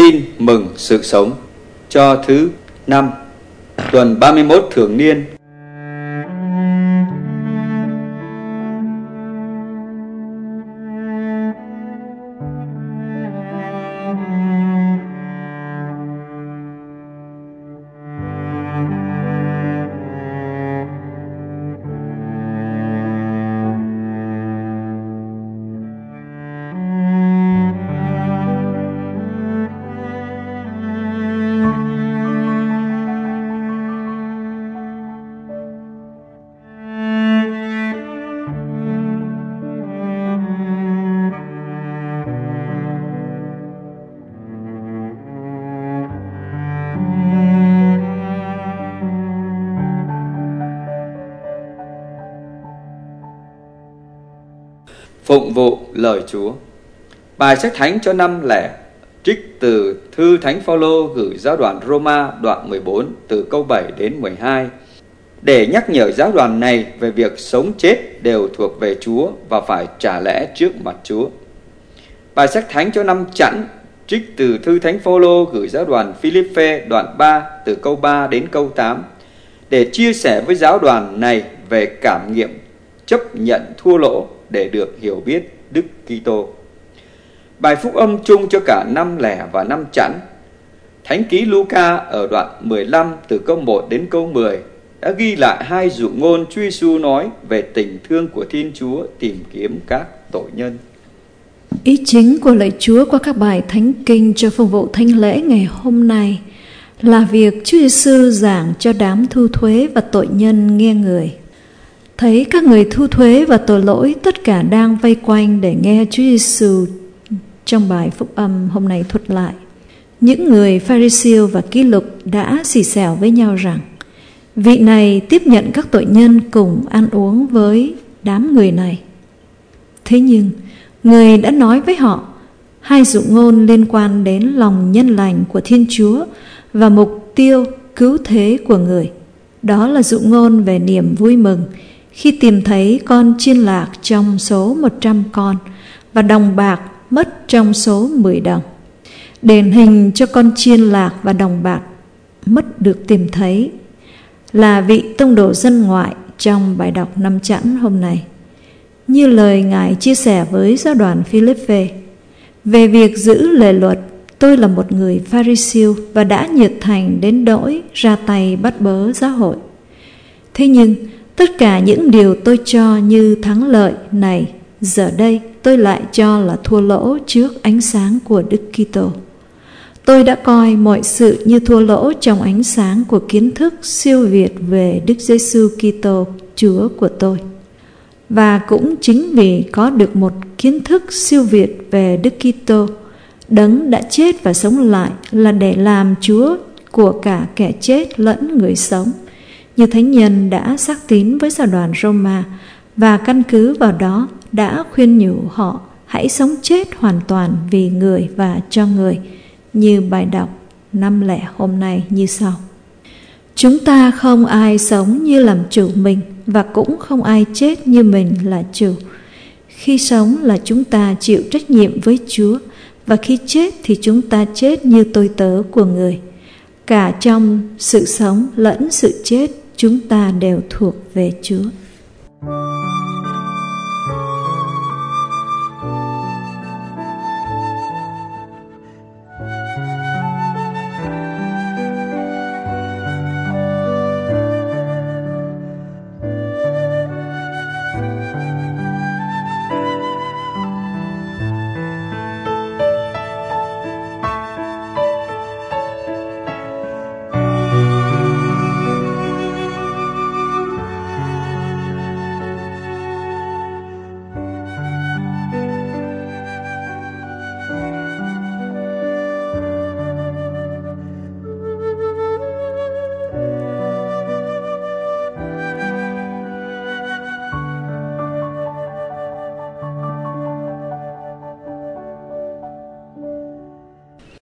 Tin mừng sự sống cho thứ 5, tuần 31 thường niên. Phụng vụ lời Chúa. Bài sách thánh cho năm lẻ trích từ thư Thánh Phaolô gửi giáo đoàn Roma đoạn 14 từ câu 7 đến 12 để nhắc nhở giáo đoàn này về việc sống chết đều thuộc về Chúa và phải trả lẽ trước mặt Chúa. Bài sách thánh cho năm chẵn trích từ thư Thánh Phaolô gửi giáo đoàn Philippe đoạn 3 từ câu 3 đến câu 8 để chia sẻ với giáo đoàn này về cảm nghiệm chấp nhận thua lỗ để được hiểu biết Đức Kitô. Bài phúc âm chung cho cả năm lẻ và năm chẵn, Thánh ký Luca ở đoạn 15 từ câu 1 đến câu 10 đã ghi lại hai dụ ngôn Chúa Giêsu nói về tình thương của Thiên Chúa tìm kiếm các tội nhân. Ý chính của lời Chúa qua các bài thánh kinh cho phục vụ thánh lễ ngày hôm nay là việc Chúa Giêsu giảng cho đám thu thuế và tội nhân nghe người. Thấy các người thu thuế và tội lỗi tất cả đang vây quanh để nghe Chúa Giêsu trong bài phúc âm hôm nay thuật lại. Những người Pha-ri-siêu và ký lục đã xì xèo với nhau rằng vị này tiếp nhận các tội nhân cùng ăn uống với đám người này. Thế nhưng người đã nói với họ hai dụ ngôn liên quan đến lòng nhân lành của Thiên Chúa và mục tiêu cứu thế của người. Đó là dụ ngôn về niềm vui mừng khi tìm thấy con chiên lạc trong số 100 con và đồng bạc mất trong số 10 đồng. Đền hình cho con chiên lạc và đồng bạc mất được tìm thấy là vị tông đồ dân ngoại trong bài đọc năm chẵn hôm nay. Như lời Ngài chia sẻ với giáo đoàn Philippe về việc giữ lề luật, tôi là một người Pha-ri-siêu và đã nhiệt thành đến nỗi ra tay bắt bớ giáo hội. Thế nhưng tất cả những điều tôi cho như thắng lợi này, giờ đây tôi lại cho là thua lỗ trước ánh sáng của Đức Kitô. Tôi đã coi mọi sự như thua lỗ trong ánh sáng của kiến thức siêu việt về Đức Giêsu Kitô, Chúa của tôi. Và cũng chính vì có được một kiến thức siêu việt về Đức Kitô, Đấng đã chết và sống lại, là để làm Chúa của cả kẻ chết lẫn người sống, như thánh nhân đã xác tín với giáo đoàn Roma, và căn cứ vào đó đã khuyên nhủ họ hãy sống chết hoàn toàn vì người và cho người, như bài đọc năm lẻ hôm nay như sau. Chúng ta không ai sống như làm chủ mình, và cũng không ai chết như mình là chủ. Khi sống là chúng ta chịu trách nhiệm với Chúa, và khi chết thì chúng ta chết như tôi tớ của người. Cả trong sự sống lẫn sự chết, chúng ta đều thuộc về Chúa.